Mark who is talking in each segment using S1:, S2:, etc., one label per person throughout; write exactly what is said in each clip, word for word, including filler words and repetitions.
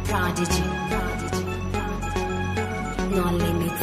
S1: Prodigy. No limits.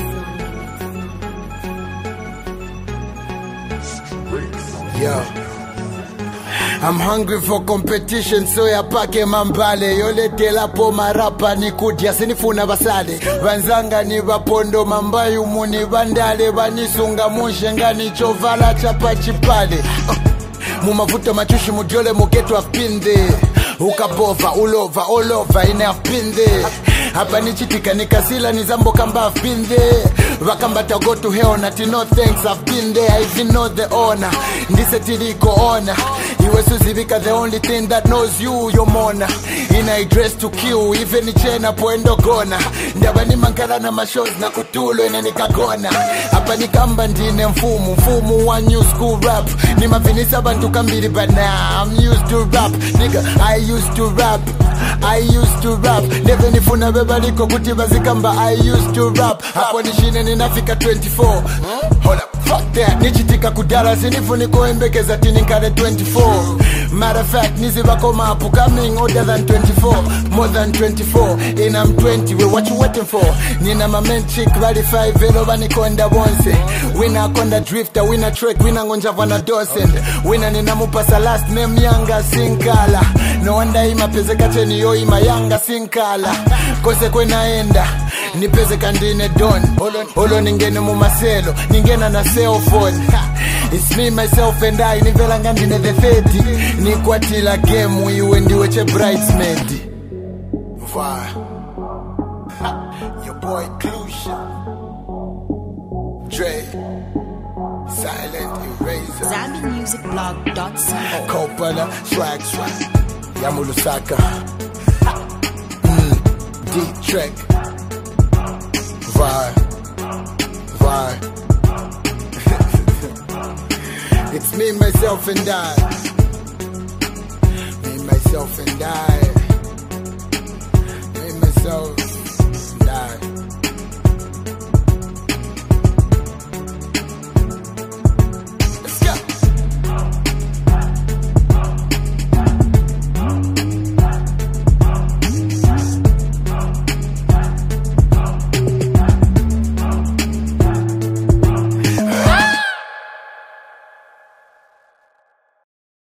S2: Yo, I'm hungry for competition, so yapake mambale yoletela po marapa ni kudya sinifuna basale banzanga ni bapondo mambayu muni bandale banisunga munshengani chovala chapa chipale uh, mumavuto machushi mujole mugetu I've been there ukabova ulova all over in I've been there hapa nichitika nikasila nizambo kamba I've been there wakambata go to hell nati no thanks I've been there I even know the owner ndise tiliko ona iwe suzivika the only thing that knows you your mona in I dress to kill even chena poendo gona ndaba ni mankala na mashows na kutulo ina nikagona hapa nikamba ndine mfumu mfumu wa new school rap ni mafinisa bantu kambiri but now I'm used to rap nigga I used to rap I used to rap never nifuna bebaliko kutiba zikamba I used to rap hapo nishine ninafika twenty-four hold up fuck that nichitika kudala sinifuni koembekeza tininkale twenty-four matter of fact nizibako mapu coming older than twenty-four more than twenty-four and I'm twenty well what you waiting for nina my main chick bali five velo banikonda bonse wina konda drifter wina trek wina ngonja vana dosen wina nina mupasa last name yanga sinkala no wonder ima peze kateni yo ima yanga sinkala kose kwenaenda nipeze kandine don olo, olo ningene mumaselo ningena na cell phone it's me myself and I nivela ngandine the thirty nikwatila game iwe ndiwe che bridesmaid va your boy Clusha Dre Silent Eraser
S1: Zambi Music Blog dot co
S2: Coppola swag swag Yamulusaka mm, D-Trek Vi Vi It's me, myself, and I. Me, myself, and I. Me, myself.